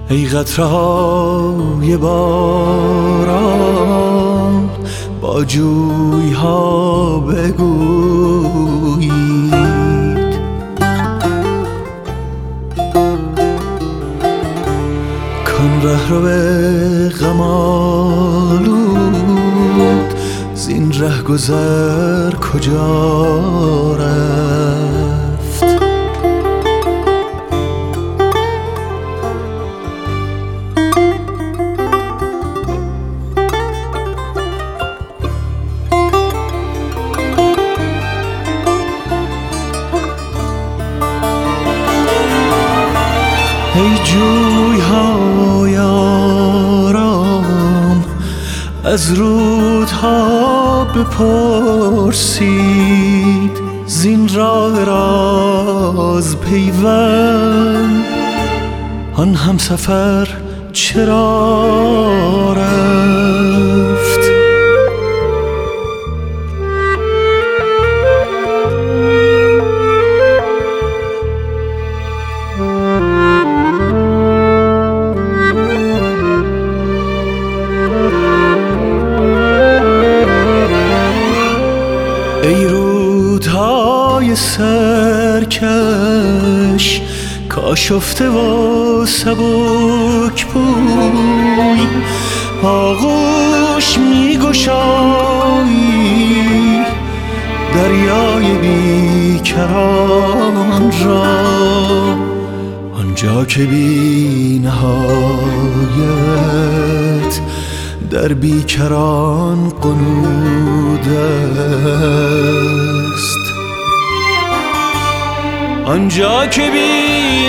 ای قطره‌های باران با جوی‌ها بگویید کان رهرو غم آلود زین رهگذر کجا رفت؟ ای جوی‌های آرام از رودها بپرسید زین راه راز پیوند آن همسفر چرا رفت؟ ای رودهای سرکش کاشفته و سبک بوی آغوش می گشایی دریای بیکران را آنجا که بی نهایت در بیکران قنود است آنجا که بی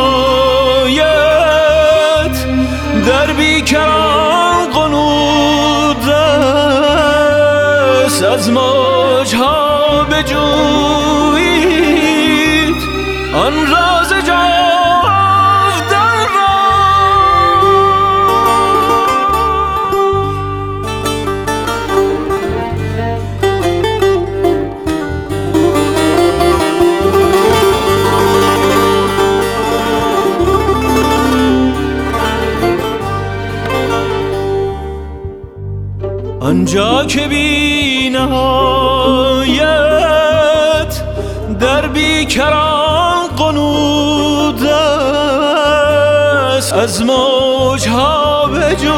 نهایت در بیکران قنود است از موجها بجویید آن راز جاودان را آنجا که بی نهایت در بیکران قنود است از موجها بجویید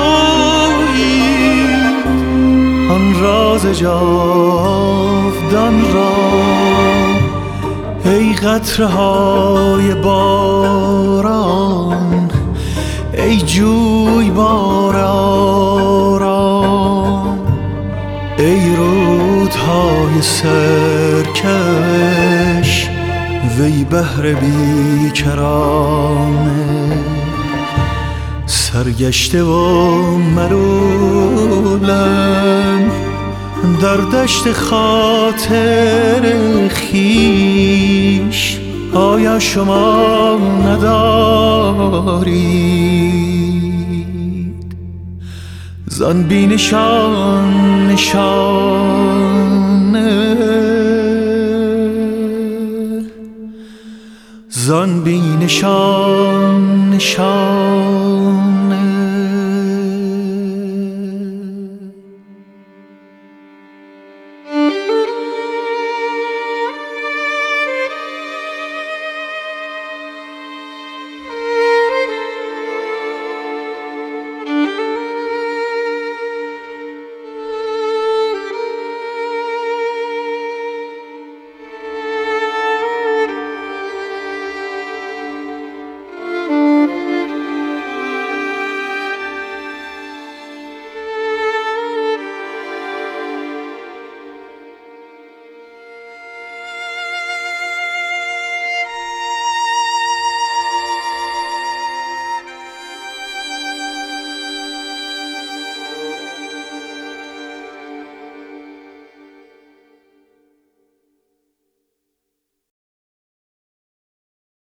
آن راز جاودان را ای قطره‌های باران ای جویبار آرام ای رودهای سرکش وی بحر بیکرانه سرگشته و ملولم در دشت خاطر خویش آیا شما ندارید زان بی نشان نشانه زان بی نشان نشانه